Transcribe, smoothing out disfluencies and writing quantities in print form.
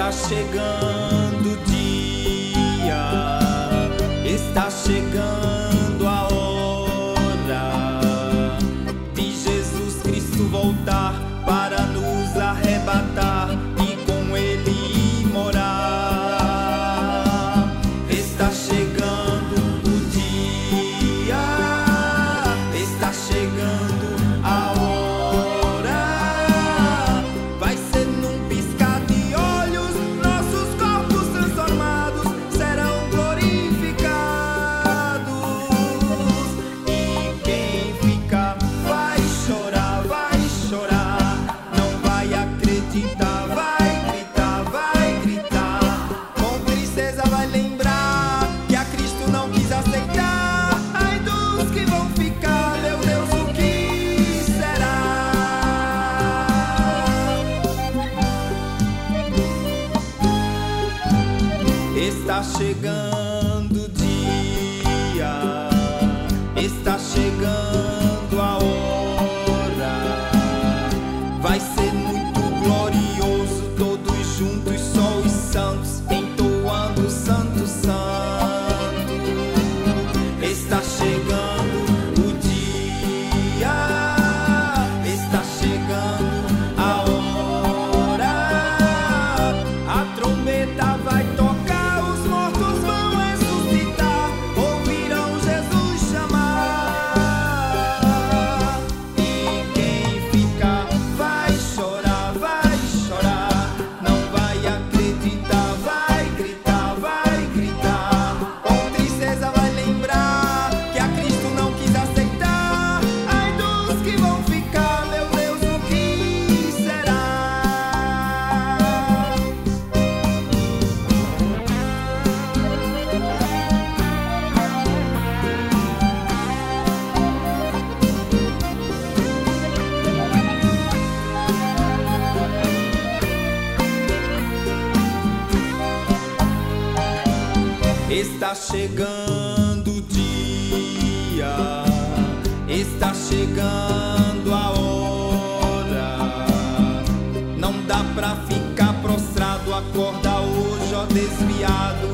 Está chegando o dia, está chegando a hora de Jesus Cristo voltar para nos arrebatar e com Ele morar. Está chegando o dia, está chegando a hora. Vai ser num piscar de olhos, nossos corpos transformados serão glorificados. E quem ficar vai chorar, não vai acreditar, vai gritar, com tristeza vai lembrar que a Cristo não quis aceitar. Ai dos que vão ficar, meu Deus, o que será? Está chegando o dia, está chegando a hora. Vai ser muito glorioso, todos juntos, só os santos, entoando Santo, Santo. Está chegando o dia, está chegando a hora. A trombeta vai tocar, os mortos vão ressuscitar, ouvirão Jesus chamar. E quem ficar vai chorar, não vai acreditar, vai gritar, com tristeza vai lembrar que a Cristo não quis aceitar. Ai dos que vão ficar, meu Deus, o que será? Está chegando o dia, está chegando a hora. Não dá pra ficar prostrado, acorda hoje, ó desviado.